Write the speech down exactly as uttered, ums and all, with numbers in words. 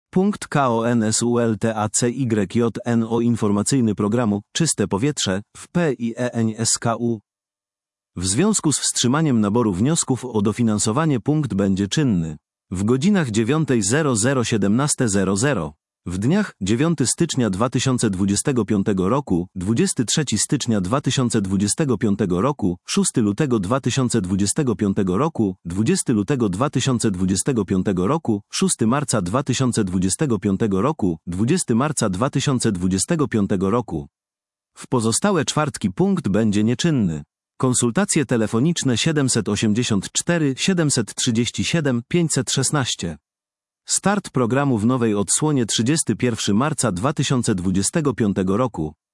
Punkt konsultacyjno informacyjny programu Czyste Powietrze w P I E N S K U. W związku z wstrzymaniem naboru wniosków o dofinansowanie punkt będzie czynny w godzinach dziewiąta siedemnaście w dniach dziewiątego stycznia dwa tysiące dwudziestego piątego roku, dwudziestego trzeciego stycznia dwa tysiące dwudziestego piątego roku, szóstego lutego dwa tysiące dwudziestego piątego roku, dwudziestego lutego dwa tysiące dwudziestego piątego roku, szóstego marca dwa tysiące dwudziestego piątego roku, dwudziestego marca dwa tysiące dwudziestego piątego roku. W pozostałe czwartki punkt będzie nieczynny. Konsultacje telefoniczne siedemset osiemdziesiąt cztery siedemset trzydzieści siedem pięćset szesnaście. Start programu w nowej odsłonie trzydziestego pierwszego marca dwa tysiące dwudziestego piątego roku.